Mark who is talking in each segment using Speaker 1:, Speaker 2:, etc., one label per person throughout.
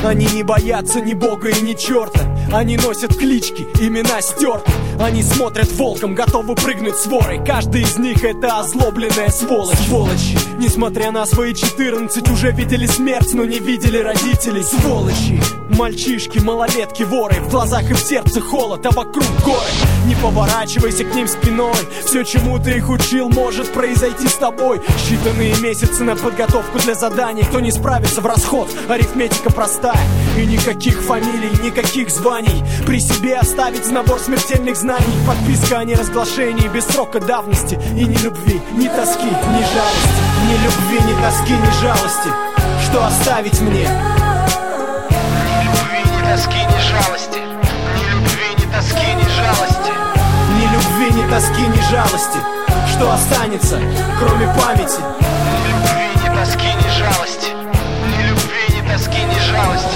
Speaker 1: Они не боятся ни бога и ни черта. Они носят клички, имена стерты. Они смотрят волком, готовы прыгнуть с ворой. Каждый из них это озлобленная сволочь. Сволочи, несмотря на свои 14, уже видели смерть, но не видели родителей. Сволочи, мальчишки, малолетки, воры. В глазах и в сердце холод, а вокруг горы. Не поворачивайся к ним спиной. Все, чему ты их учил, может произойти с тобой. Считанные месяцы на подготовку для заданий. Кто не справится в расход, арифметика простая. И никаких фамилий, никаких званий. При себе оставить набор смертельных знаний. Подписка о неразглашении без срока давности. И ни любви, ни тоски, ни жалости. Ни любви, ни тоски, ни жалости. Что оставить мне?
Speaker 2: Ни любви, ни тоски, ни жалости. Ни любви, ни тоски, ни жалости.
Speaker 1: Ни любви, ни тоски, ни жалости. Что останется, кроме памяти?
Speaker 2: Ни любви, ни тоски, ни жалости. Ни любви, ни тоски, ни жалости.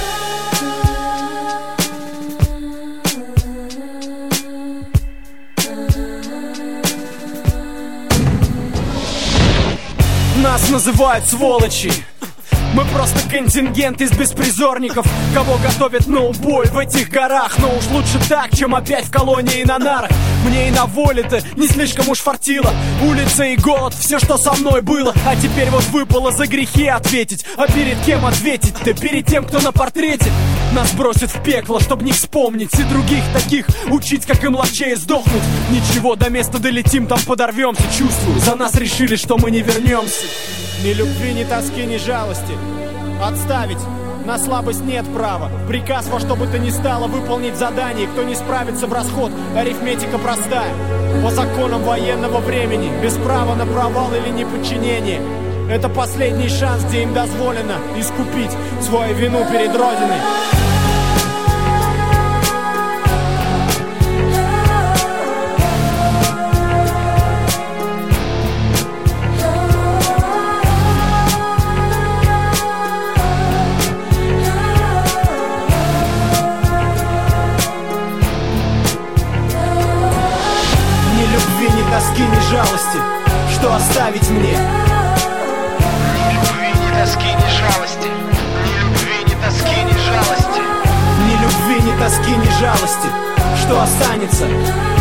Speaker 1: Нас называют сволочи. Мы просто контингент из беспризорников, кого готовят на убой в этих горах. Но уж лучше так, чем опять в колонии на нарах. Мне и на воле-то не слишком уж фартило. Улица и голод, все, что со мной было. А теперь вот выпало за грехи ответить. А перед кем ответить-то? Перед тем, кто на портрете. Нас бросят в пекло, чтоб не вспомнить. И других таких учить, как им ловчее сдохнуть. Ничего, до места долетим, там подорвемся. Чувствую, за нас решили, что мы не вернемся. Ни любви, ни тоски, ни жалости. Отставить, на слабость нет права. Приказ во что бы то ни стало выполнить задание. Кто не справится в расход, арифметика простая. По законам военного времени, без права на провал или неподчинение. Это последний шанс, где им дозволено искупить свою вину перед Родиной. Тоски, ни жалости, что оставить мне?
Speaker 2: Ни любви, ни тоски, ни жалости. Ни любви, ни тоски, ни жалости.
Speaker 1: Ни любви, ни тоски, ни жалости. Что останется,